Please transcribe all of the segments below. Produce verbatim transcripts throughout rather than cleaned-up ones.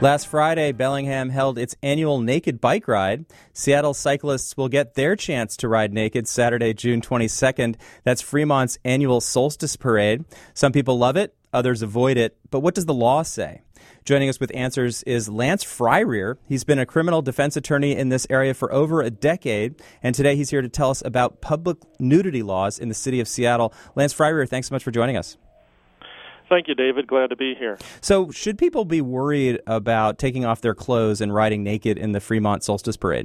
Last Friday, Bellingham held its annual Naked Bike Ride. Seattle cyclists will get their chance to ride naked Saturday, June twenty-second. That's Fremont's annual Solstice Parade. Some people love it, others avoid it. But what does the law say? Joining us with answers is Lance Fryrear. He's been a criminal defense attorney in this area for over a decade, and today he's here to tell us about public nudity laws in the city of Seattle. Lance Fryrear, thanks so much for joining us. Thank you, David. Glad to be here. So should people be worried about taking off their clothes and riding naked in the Fremont Solstice Parade?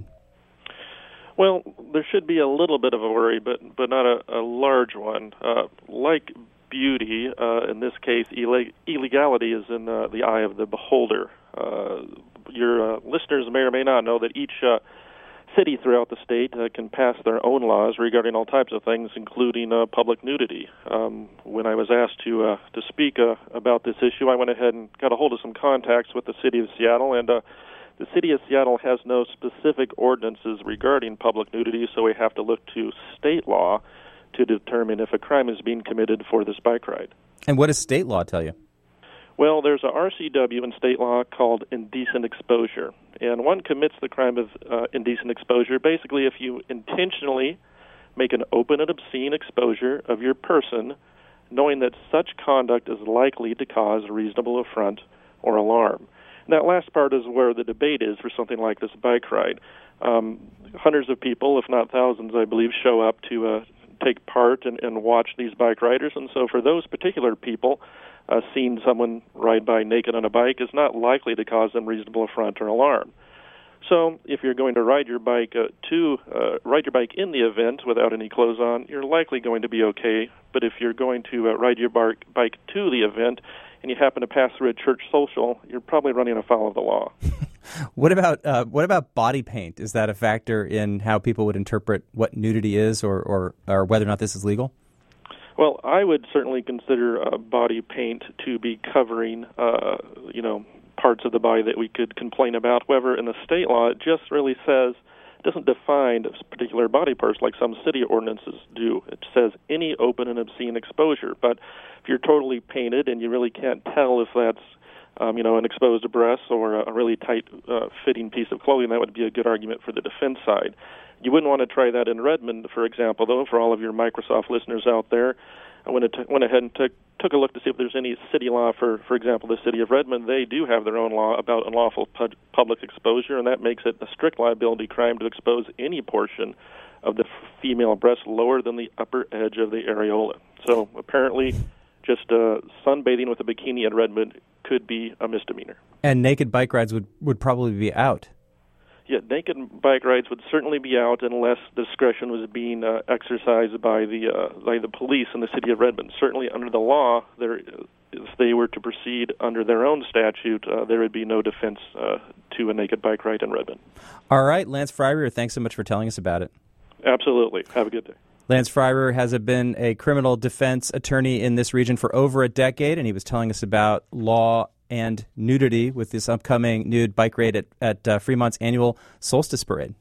Well, there should be a little bit of a worry, but but not a, a large one. Uh, like beauty, uh, in this case, illeg- illegality is in uh, the eye of the beholder. Uh, your uh, listeners may or may not know that each uh, city throughout the state uh, can pass their own laws regarding all types of things, including uh, public nudity. Um, when I was asked to uh, to speak uh, about this issue, I went ahead and got a hold of some contacts with the city of Seattle, and uh, the city of Seattle has no specific ordinances regarding public nudity, so we have to look to state law to determine if a crime is being committed for this bike ride. And what does state law tell you? Well, there's a R C W in state law called indecent exposure, and one commits the crime of uh, indecent exposure basically if you intentionally make an open and obscene exposure of your person, knowing that such conduct is likely to cause reasonable affront or alarm. And that last part is where the debate is for something like this bike ride. Um, hundreds of people, if not thousands, I believe, show up to uh, take part and, and watch these bike riders, and so for those particular people, Uh, seeing someone ride by naked on a bike is not likely to cause them reasonable affront or alarm. So, if you're going to ride your bike uh, to uh, ride your bike in the event without any clothes on, you're likely going to be okay. But if you're going to uh, ride your bar- bike to the event and you happen to pass through a church social, you're probably running afoul of the law. What about uh, what about body paint? Is that a factor in how people would interpret what nudity is, or or, or whether or not this is legal? Well, I would certainly consider uh, body paint to be covering, uh, you know, parts of the body that we could complain about. However, in the state law, it just really says, it doesn't define particular body parts like some city ordinances do. It says any open and obscene exposure. But if you're totally painted and you really can't tell if that's, um, you know, an exposed breast or a really tight uh, fitting piece of clothing, that would be a good argument for the defense side. You wouldn't want to try that in Redmond, for example, though, for all of your Microsoft listeners out there. I went, to, went ahead and took, took a look to see if there's any city law for, for example, the city of Redmond. They do have their own law about unlawful pu- public exposure, and that makes it a strict liability crime to expose any portion of the female breast lower than the upper edge of the areola. So apparently just uh, sunbathing with a bikini in Redmond could be a misdemeanor. And naked bike rides would, would probably be out. Yeah, naked bike rides would certainly be out unless discretion was being uh, exercised by the uh, by the police in the city of Redmond. Certainly, under the law, there, if they were to proceed under their own statute, uh, there would be no defense uh, to a naked bike ride in Redmond. All right, Lance Fryrear, thanks so much for telling us about it. Absolutely. Have a good day. Lance Fryrear has been a criminal defense attorney in this region for over a decade, and he was telling us about law and nudity with this upcoming nude bike raid at, at uh, Fremont's annual Solstice Parade.